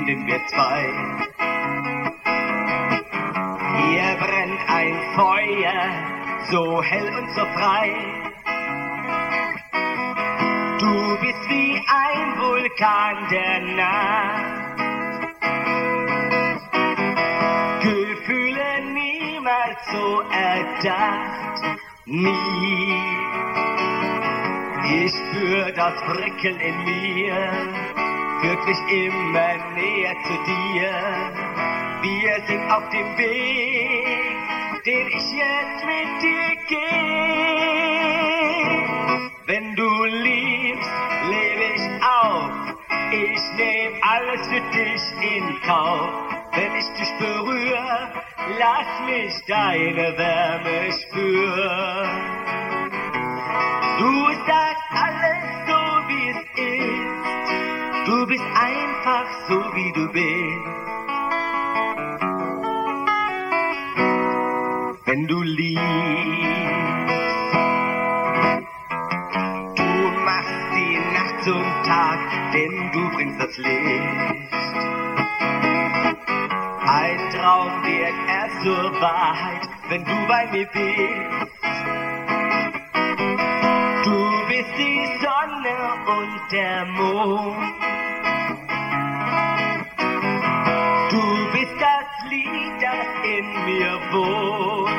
sind wir zwei. Hier brennt ein Feuer, so hell und so frei. Du bist wie ein Vulkan der Nacht. Gefühle niemals so erdacht, nie. Ich spür das Prickeln in mir, führt mich immer näher zu dir. Wir sind auf dem Weg, den ich jetzt mit dir gehe. Wenn du liebst, lebe ich auf. Ich nehm alles für dich in Kauf. Wenn ich dich berühre, lass mich deine Wärme spüren. Du sagst alles so, wie es ist. Du bist einfach so, wie du bist. Wenn du liebst, du machst die Nacht zum Tag, denn du bringst das Licht. Ein Traum wird erst zur Wahrheit, wenn du bei mir bist. Du bist die Sonne und der Mond. Du bist das Lied, das in mir wohnt.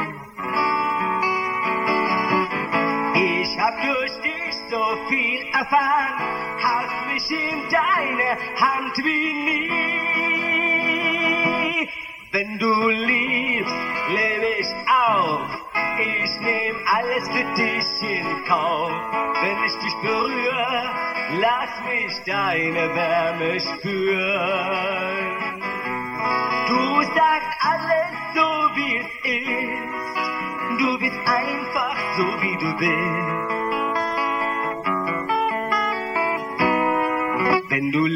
Ich hab durch dich so viel erfahren, hast mich in deine Hand wie nie. Wenn du liebst, lebe ich auf. Ich nehm alles für dich in Kauf. Wenn ich dich berühre, lass mich deine Wärme spüren. Du sagst alles so, wie es ist. Du bist einfach so, wie du bist. Wenn du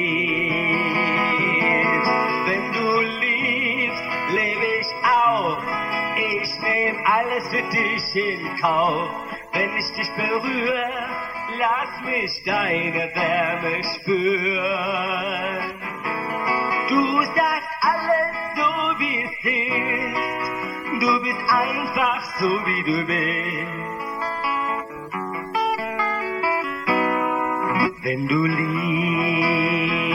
liebst, lebe ich auf. Ich nehm alles für dich in Kauf. Wenn ich dich berühre, lass mich deine Wärme spüren. Du sagst alles so, wie es ist. Du bist einfach so, wie du bist. Wenn du liebst.